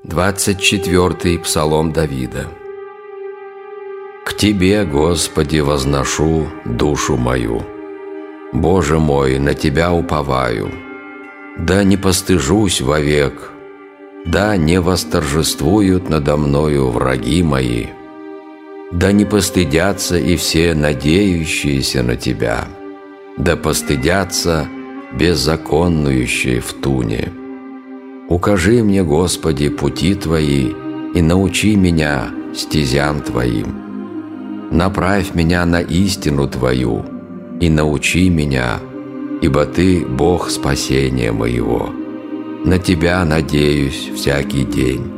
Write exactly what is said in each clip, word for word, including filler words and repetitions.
Двадцать четвертый псалом Давида. «К Тебе, Господи, возношу душу мою. Боже мой, на Тебя уповаю. Да не постыжусь вовек, да не восторжествуют надо мною враги мои. Да не постыдятся и все надеющиеся на Тебя, да постыдятся беззаконнующие в туне. Укажи мне, Господи, пути Твои и научи меня стезям Твоим. Направь меня на истину Твою и научи меня, ибо Ты – Бог спасения моего. На Тебя надеюсь всякий день.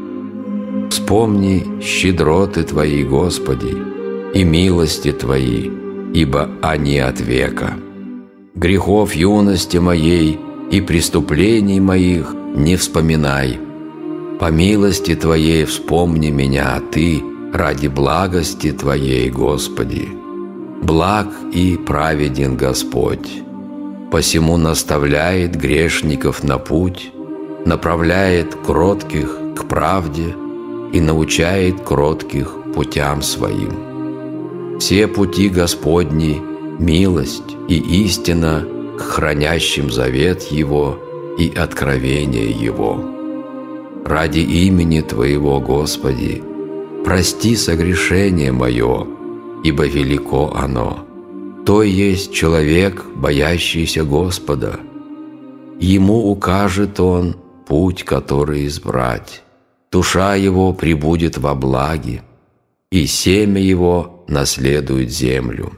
Вспомни щедроты Твои, Господи, и милости Твои, ибо они от века. Грехов юности моей и преступлений моих не вспоминай. По милости Твоей вспомни меня, Ты, ради благости Твоей, Господи. Благ и праведен Господь, посему наставляет грешников на путь, направляет кротких к правде и научает кротких путям своим. Все пути Господни – милость и истина к хранящим завет Его и откровение Его. Ради имени Твоего, Господи, прости согрешение мое, ибо велико оно. То есть человек, боящийся Господа. Ему укажет Он путь, который избрать. Душа его пребудет во благе, и семя его наследует землю.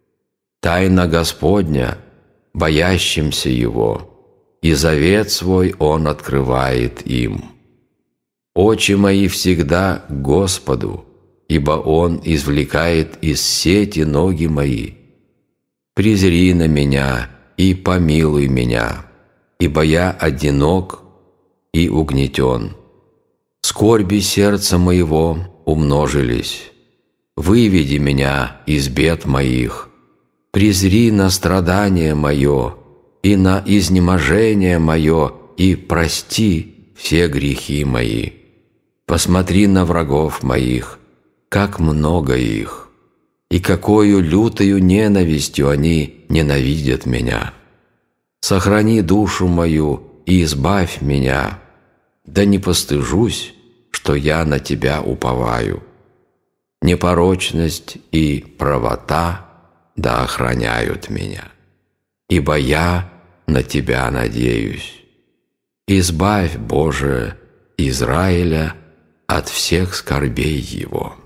Тайна Господня, боящимся Его, и завет свой Он открывает им. Очи мои всегда к Господу, ибо Он извлекает из сети ноги мои. Презри на меня и помилуй меня, ибо я одинок и угнетен. Скорби сердца моего умножились. Выведи меня из бед моих. Презри на страдание мое и на изнеможение мое, и прости все грехи мои. Посмотри на врагов моих, как много их, и какою лютою ненавистью они ненавидят меня. Сохрани душу мою и избавь меня, да не постыжусь, что я на Тебя уповаю. Непорочность и правота да охраняют меня, ибо я на Тебя надеюсь. Избавь, Боже, Израиля от всех скорбей его».